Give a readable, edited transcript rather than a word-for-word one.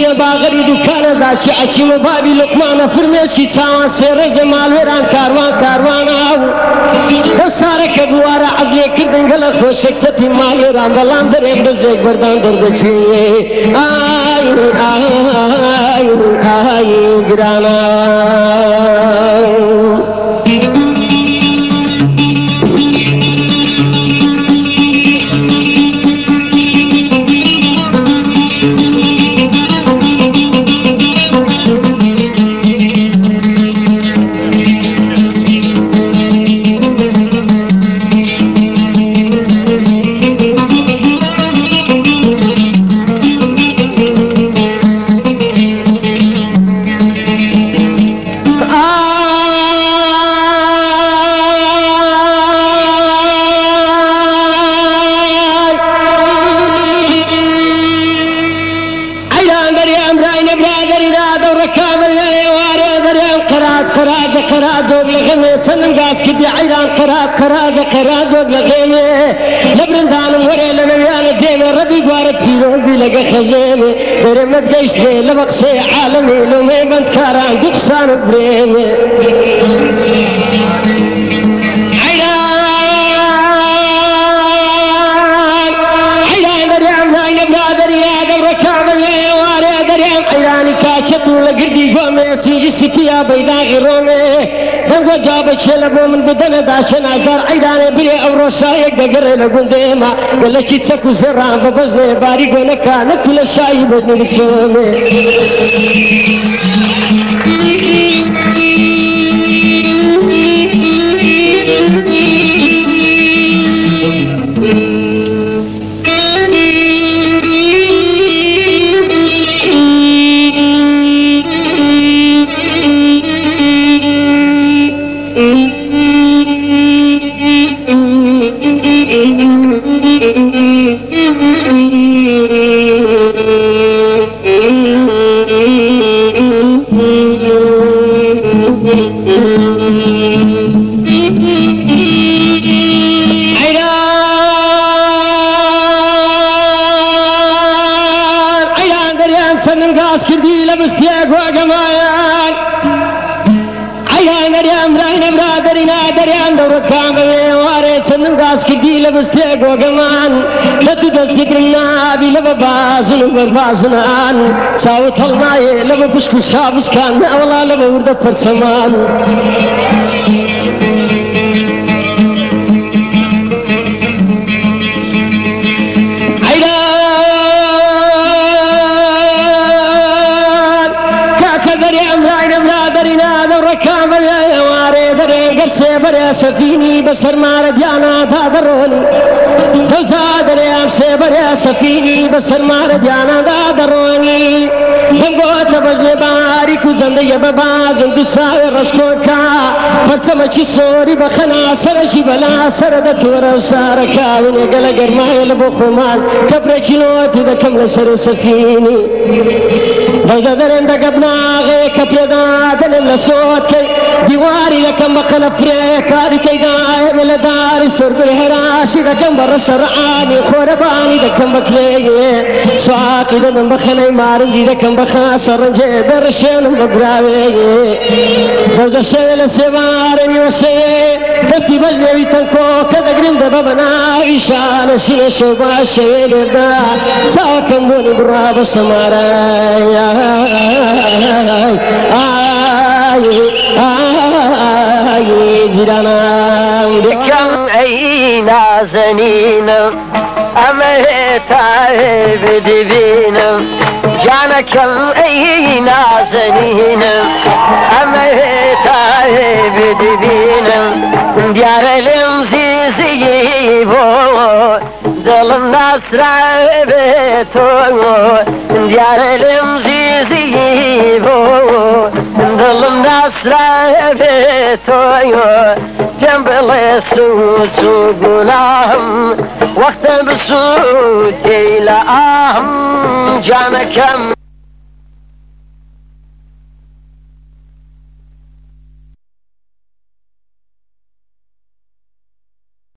لە باغەری دوکانەدا چی ئەچیمە بابی لوقمانە فرمێشی چاوان سێڕێزە ماڵوێران کاروان کاروانە بۆ سارەکە بوارە عەزلێ کردن گەلە خۆشێک سەتی ماڵوێران بەڵام دەرێم دەستێک بەردان دەردەچێ ئای ئای ئای گرانە چەندم گاز کردی عەیران قەراج قەراجە قەراج وەک لە غێمێ لە برندانم وەرێ لە نەویانە دێمێ ڕەبی گوارەت پیرۆزبی لەگە خەزێمێ بەرێمەت گەیشتێ لە بە قسەی عالەمێ لۆمێ بەندکاران دوو قسانت برێمێ عەیران دەریام ناینە برادەری نادەوڕە کامەوێ وارێ دەریام عەیرانی کاچەت و لە گردی گۆمێ سینجی سپیا بەیداغی ڕۆمێ دەنگۆ جوابە چێ لە بۆ من بدەنە داچە نازدار عەیرانێ برێ ئەوڕۆ شایەک دەگەڕێ لە گوندێمە گەلەکی چەک و زێڕان بە بەزنێ باری گۆنەکە نەکو لە شایی بەزنی بچۆمێ چەندم گاز کردی لە بستێک واگەمایان عەیران دەریام ڕاینە برادەری نادەریام دەوڕەکان بەوێ وارێ چەندم گاز کردی لە بستێک وەگەمان لە تو دەستی برم نابی لە بە بازن و بەربازنان چاوت هەڵنایێ لە بە پشک و شابسکان ناوەڵا لە بە وردە پەرچەمان سێبەرێ سەفینی بەسەر مارە دیانە دادەڕۆن دەوزا دەریام سێبەرێ سەفینی بەسەر مارە دیانە دادەڕۆنی دەنگۆتە بەژنێ باریک و زەندەیە بە بازن دوو چاوێ ڕەشکۆکە پەرچەمەکی سۆری بەخەنا سەرەشی بەلا سەرەدە تۆرە و سارەکاونێ گەلە گەرمایە لە بۆ خۆمان کەپرێکی نۆتی دەکەم لەسەر سەفینی دەوزە دەرێن دەگە بناغێ کەپرێدا دەنێم لە سۆتکەی دیواری دەکەم بە قەنەفرێ کاری تەیدایەمێ لە داری سۆرگوی هێراشی دەکەم بە ڕەشە ڕەعانی خۆرەبانی دەکەم بە کلێیێ سواقی دەدەم بە خەنەی مارنجی دەکەم بە خاسە ڕەنجێ دەڕشێنم بە گراوێیێ دەوزە شەوێ لە سێوارە نیوە شەوێ دەستی بەژنێوی تەنکۆ کە دەگرم دەبە بە ناوی شانەشینە شەو باش شەوێ لێدا چاوەکەم بۆنی بڕا بە سەمارای جیرانم دکم ای نازنینم ئەمە هێتاێ بدبینم جانەکەم ای نازنینم ئەمە هێتاێ بدبینم دیارە لێم زیزیی بۆ دڵم ناسراوێ بێتۆ دیارە لێم زیزیی بۆ دڵم ناسراوێ بێتۆ پێم بڵێ سووچ و گوڵام وەختە بسووتەی لە ئاهم جانەکەم